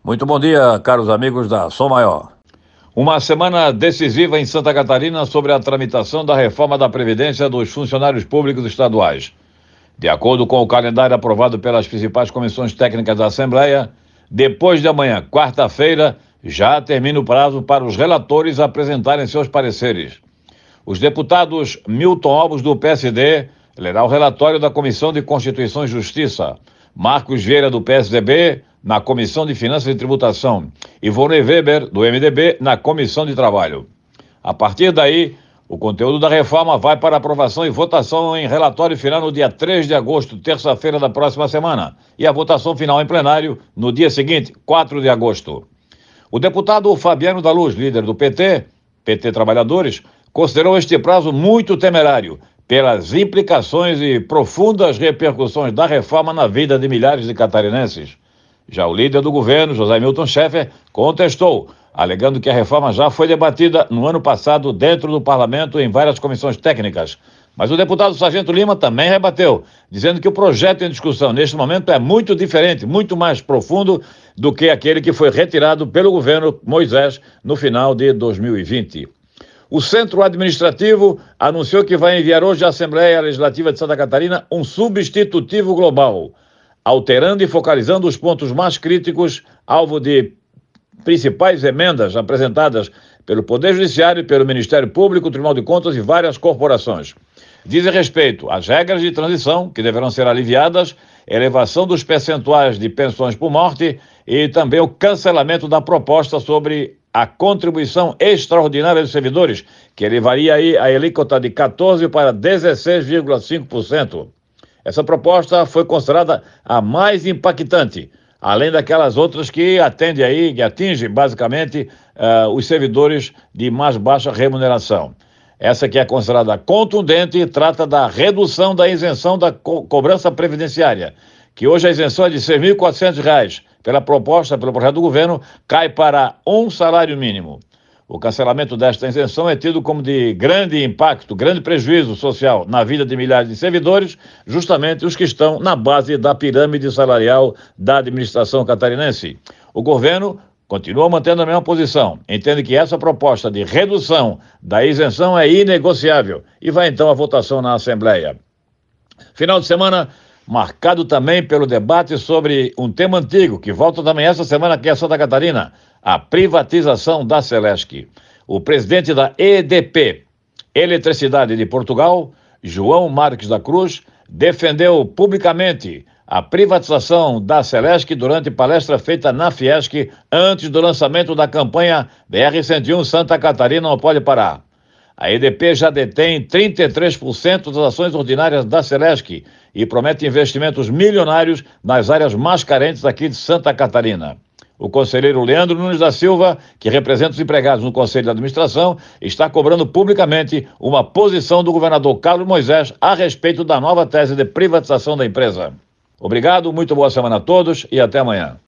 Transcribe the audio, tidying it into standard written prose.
Muito bom dia, caros amigos da Som Maior. Uma semana decisiva em Santa Catarina sobre a tramitação da reforma da Previdência dos funcionários públicos estaduais. De acordo com o calendário aprovado pelas principais comissões técnicas da Assembleia, depois de amanhã, quarta-feira, já termina o prazo para os relatores apresentarem seus pareceres. Os deputados Milton Alves, do PSD, lerá o relatório da Comissão de Constituição e Justiça, Marcos Vieira, do PSDB, na Comissão de Finanças e Tributação, e Ivone Weber, do MDB, na Comissão de Trabalho. A partir daí, o conteúdo da reforma vai para aprovação e votação em relatório final no dia 3 de agosto, terça-feira da próxima semana, e a votação final em plenário no dia seguinte, 4 de agosto. O deputado Fabiano da Luz, líder do PT Trabalhadores, considerou este prazo muito temerário, pelas implicações e profundas repercussões da reforma na vida de milhares de catarinenses. Já o líder do governo, José Milton Schaeffer, contestou, alegando que a reforma já foi debatida no ano passado dentro do parlamento em várias comissões técnicas. Mas o deputado Sargento Lima também rebateu, dizendo que o projeto em discussão neste momento é muito diferente, muito mais profundo do que aquele que foi retirado pelo governo Moisés no final de 2020. O Centro Administrativo anunciou que vai enviar hoje à Assembleia Legislativa de Santa Catarina um substitutivo global, alterando e focalizando os pontos mais críticos, alvo de principais emendas apresentadas pelo Poder Judiciário, pelo Ministério Público, Tribunal de Contas e várias corporações. Dizem respeito às regras de transição, que deverão ser aliviadas, elevação dos percentuais de pensões por morte e também o cancelamento da proposta sobre a contribuição extraordinária dos servidores, que elevaria aí a alíquota de 14% para 16,5%. Essa proposta foi considerada a mais impactante, além daquelas outras que atinge basicamente os servidores de mais baixa remuneração. Essa que é considerada contundente trata da redução da isenção da cobrança previdenciária, que hoje a isenção é de R$ 6.400, pelo projeto do governo, cai para um salário mínimo. O cancelamento desta isenção é tido como de grande impacto, grande prejuízo social na vida de milhares de servidores, justamente os que estão na base da pirâmide salarial da administração catarinense. O governo continua mantendo a mesma posição, entende que essa proposta de redução da isenção é inegociável e vai então à votação na Assembleia. Final de semana marcado também pelo debate sobre um tema antigo, que volta também essa semana aqui em Santa Catarina, a privatização da Celesc. O presidente da EDP, Eletricidade de Portugal, João Marques da Cruz, defendeu publicamente a privatização da Celesc durante palestra feita na Fiesc antes do lançamento da campanha BR-101 Santa Catarina não pode parar. A EDP já detém 33% das ações ordinárias da Celesc e promete investimentos milionários nas áreas mais carentes aqui de Santa Catarina. O conselheiro Leandro Nunes da Silva, que representa os empregados no Conselho de Administração, está cobrando publicamente uma posição do governador Carlos Moisés a respeito da nova tese de privatização da empresa. Obrigado, muito boa semana a todos e até amanhã.